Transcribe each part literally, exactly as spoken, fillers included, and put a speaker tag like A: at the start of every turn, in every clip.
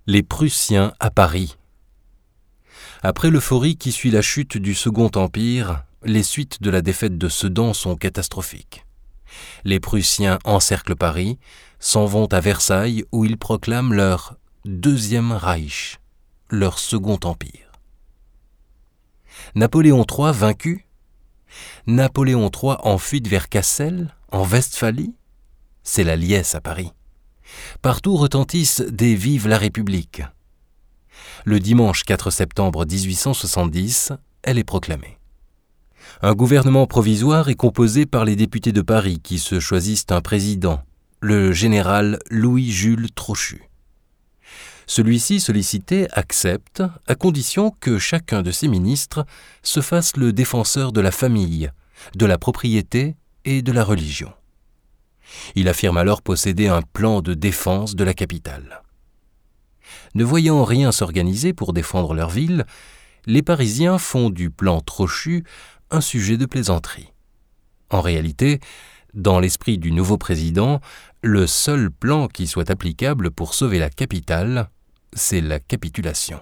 A: Les Prussiens à Paris. Après l'euphorie qui suit la chute du Second Empire, les suites de la défaite de Sedan sont catastrophiques. Les Prussiens encerclent Paris, s'en vont à Versailles où ils proclament leur Deuxième Reich, leur Second Empire. Napoléon trois vaincu? Napoléon trois en fuite vers Cassel, en Westphalie? C'est la liesse à Paris. Partout retentissent des « Vive la République ». Le dimanche quatre septembre dix-huit cent soixante-dix, elle est proclamée. Un gouvernement provisoire est composé par les députés de Paris qui se choisissent un président, le général Louis-Jules Trochu. Celui-ci, sollicité, accepte, à condition que chacun de ses ministres se fasse le défenseur de la famille, de la propriété et de la religion. Il affirme alors posséder un plan de défense de la capitale. Ne voyant rien s'organiser pour défendre leur ville, les Parisiens font du plan Trochu un sujet de plaisanterie. En réalité, dans l'esprit du nouveau président, le seul plan qui soit applicable pour sauver la capitale, c'est la capitulation.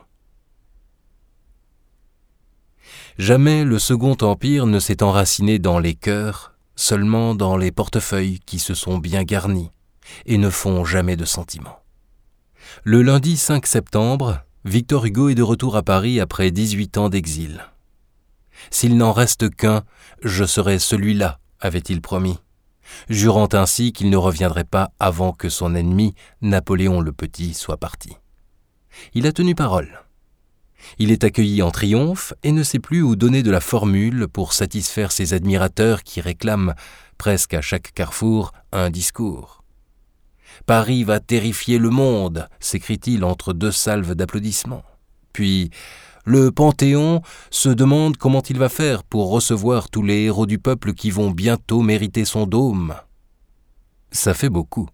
A: Jamais le Second Empire ne s'est enraciné dans les cœurs, seulement dans les portefeuilles qui se sont bien garnis et ne font jamais de sentiment. Le lundi cinq septembre, Victor Hugo est de retour à Paris après dix-huit ans d'exil. « S'il n'en reste qu'un, je serai celui-là », avait-il promis, jurant ainsi qu'il ne reviendrait pas avant que son ennemi, Napoléon le Petit, soit parti. Il a tenu parole. Il est accueilli en triomphe et ne sait plus où donner de la formule pour satisfaire ses admirateurs qui réclament, presque à chaque carrefour, un discours. « Paris va terrifier le monde !» s'écrie-t-il entre deux salves d'applaudissements. Puis, le Panthéon se demande comment il va faire pour recevoir tous les héros du peuple qui vont bientôt mériter son dôme. Ça fait beaucoup.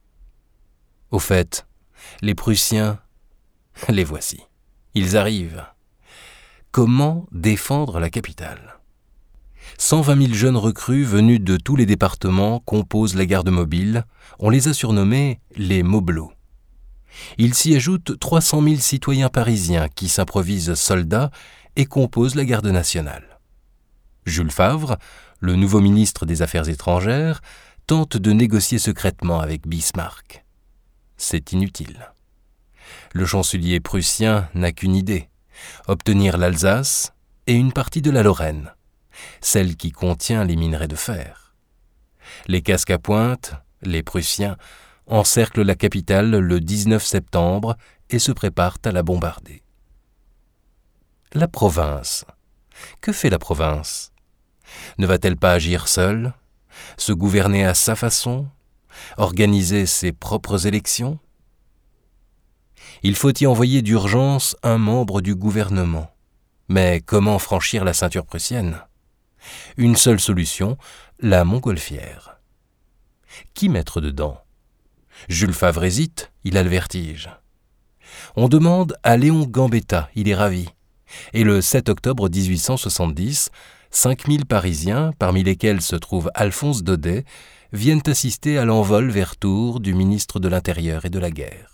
A: Au fait, les Prussiens, les voici. Ils arrivent. Comment défendre la capitale? cent vingt mille jeunes recrues venus de tous les départements composent la garde mobile. On les a surnommés les mobelots. Il s'y ajoute trois cent mille citoyens parisiens qui s'improvisent soldats et composent la garde nationale. Jules Favre, le nouveau ministre des Affaires étrangères, tente de négocier secrètement avec Bismarck. C'est inutile. Le chancelier prussien n'a qu'une idée, obtenir l'Alsace et une partie de la Lorraine, celle qui contient les minerais de fer. Les casques à pointe, les Prussiens, encerclent la capitale le dix-neuf septembre et se préparent à la bombarder. La province. Que fait la province? Ne va-t-elle pas agir seule, se gouverner à sa façon, organiser ses propres élections? Il faut y envoyer d'urgence un membre du gouvernement. Mais comment franchir la ceinture prussienne? Une seule solution, la montgolfière. Qui mettre dedans? Jules Favre hésite, il a le vertige. On demande à Léon Gambetta, il est ravi. Et le sept octobre dix-huit cent soixante-dix, cinq mille Parisiens, parmi lesquels se trouve Alphonse Daudet, viennent assister à l'envol vers Tours du ministre de l'Intérieur et de la Guerre.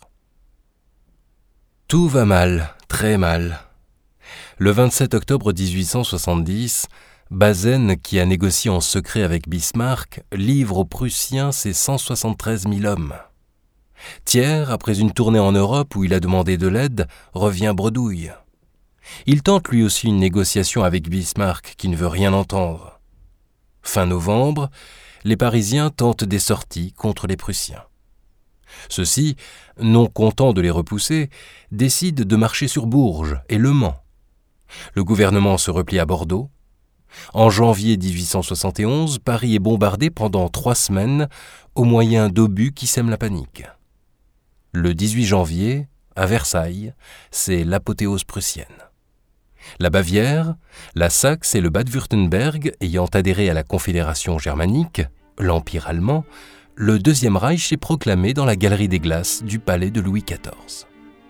A: Tout va mal, très mal. Le vingt-sept octobre dix-huit cent soixante-dix, Bazaine, qui a négocié en secret avec Bismarck, livre aux Prussiens ses cent soixante-treize mille hommes. Thiers, après une tournée en Europe où il a demandé de l'aide, revient bredouille. Il tente lui aussi une négociation avec Bismarck qui ne veut rien entendre. Fin novembre, les Parisiens tentent des sorties contre les Prussiens. Ceux-ci, non contents de les repousser, décident de marcher sur Bourges et Le Mans. Le gouvernement se replie à Bordeaux. En janvier dix-huit cent soixante et onze, Paris est bombardé pendant trois semaines au moyen d'obus qui sèment la panique. Le dix-huit janvier, à Versailles, c'est l'apothéose prussienne. La Bavière, la Saxe et le Bade-Wurtemberg ayant adhéré à la Confédération germanique, l'Empire allemand, le Deuxième Reich est proclamé dans la galerie des glaces du palais de Louis quatorze.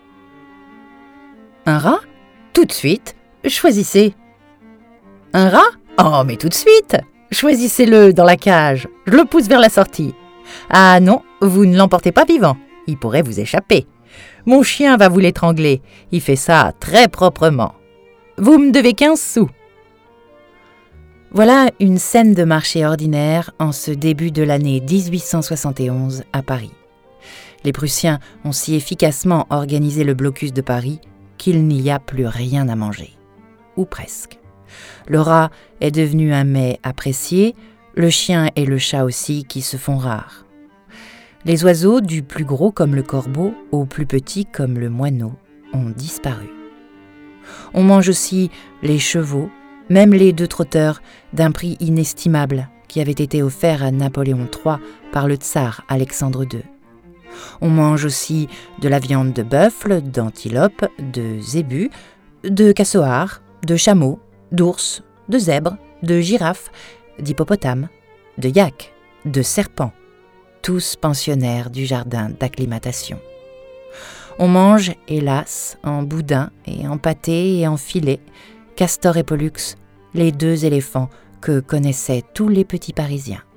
B: Un rat? Tout de suite, choisissez. Un rat? Oh, mais tout de suite. Choisissez-le dans la cage, je le pousse vers la sortie. Ah non, vous ne l'emportez pas vivant, il pourrait vous échapper. Mon chien va vous l'étrangler. Il fait ça très proprement. Vous me devez quinze sous. » Voilà une scène de marché ordinaire en ce début de l'année dix-huit cent soixante et onze à Paris. Les Prussiens ont si efficacement organisé le blocus de Paris qu'il n'y a plus rien à manger. Ou presque. Le rat est devenu un mets apprécié, le chien et le chat aussi qui se font rares. Les oiseaux, du plus gros comme le corbeau au plus petit comme le moineau, ont disparu. On mange aussi les chevaux, même les deux trotteurs d'un prix inestimable qui avait été offert à Napoléon trois par le tsar Alexandre deux. On mange aussi de la viande de bœuf, d'antilope, de zébu, de casoar, de chameau, d'ours, de zèbre, de girafe, d'hippopotame, de yak, de serpent, tous pensionnaires du jardin d'acclimatation. On mange, hélas, en boudin et en pâté et en filet, Castor et Pollux, les deux éléphants que connaissaient tous les petits Parisiens.